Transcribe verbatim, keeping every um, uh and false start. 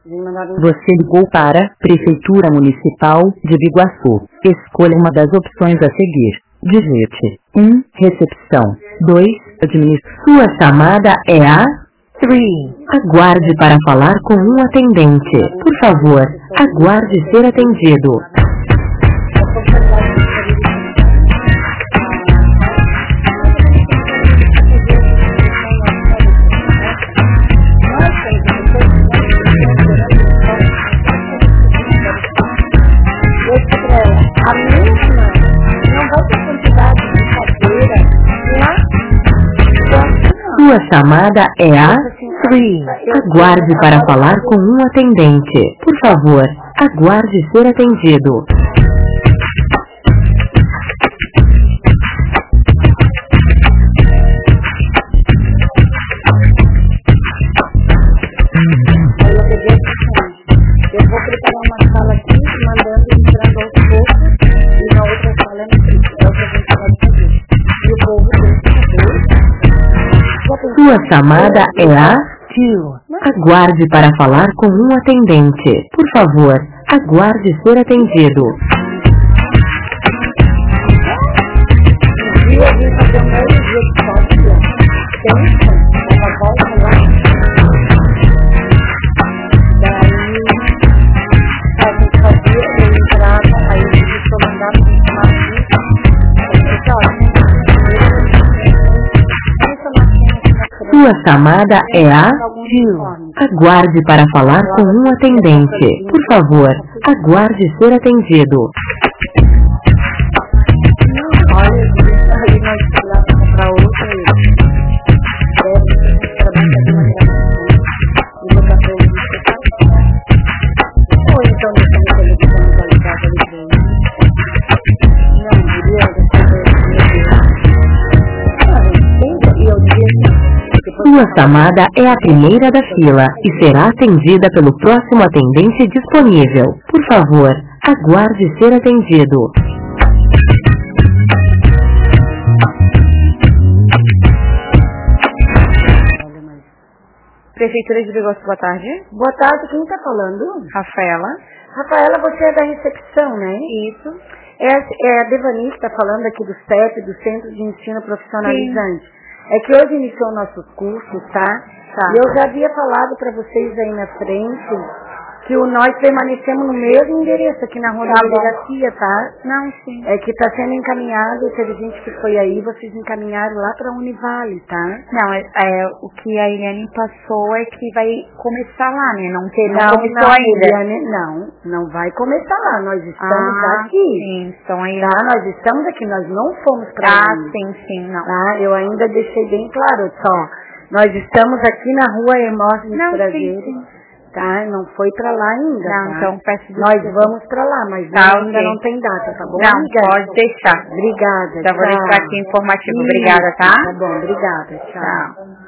Você ligou para Prefeitura Municipal de Biguaçu. Escolha uma das opções a seguir. Digite um. Recepção. dois. Administração. Sua chamada é a três. Aguarde para falar com um atendente. Por favor, aguarde ser atendido. A mesma não vai ter quantidade de cadeira lá. Sua chamada é a três. Aguarde para falar com um atendente. Por favor, aguarde ser atendido. Eu vou preparar uma sala aqui, mandando, entrando aos poucos, e na outra sala é no frente. É o que a gente pode fazer. E o povo tem que saber. Sua chamada é a dois. Aguarde para falar com um atendente. Por favor, aguarde ser atendido. Um dia eu vim fazer o meu dia de sorte, ó. Pensa, dava volta lá. Sua chamada é a dois. Aguarde para falar com um atendente. Por favor, aguarde ser atendido. Olha, aí nós falamos para outra e ou então deixando a televisão ligada ali. Não, diria Sua chamada é a primeira da fila e será atendida pelo próximo atendente disponível. Por favor, aguarde ser atendido. Prefeitura de Biguaçu, boa tarde. Boa tarde, quem está falando? Rafaela. Rafaela, você é da recepção, né? Isso. É, é a Devani que está falando aqui do C E P, do Centro de Ensino Profissionalizante. Sim. É que hoje iniciou o nosso curso, tá? Tá. E eu já havia falado para vocês aí na frente que o, nós permanecemos no mesmo endereço aqui na rua da delegacia, tá? Não, sim. É que está sendo encaminhado, teve gente que foi aí, vocês encaminharam lá para a Univale, tá? Não, é, é, o que a Eliane passou é que vai começar lá, né? Não, ter, não, não começou não, ainda. Eliane, não, não vai começar lá, nós estamos ah, aqui. Sim, então aí. Tá, nós estamos aqui, nós não fomos para Ah, aí. sim, sim, não. Tá, eu ainda deixei bem claro, só, nós estamos aqui na rua Hermógenes Não, Prazeres. sim, sim. Tá, não foi pra lá ainda, Não, tá? então peço desculpa. Nós vamos pra lá, mas Tá, ainda okay. não tem data, tá bom? Não, Obrigada. pode deixar. Obrigada, Já vou tchau. deixar aqui informativo. Isso, Obrigada, tá? Tá bom, obrigada, tchau. Tchau.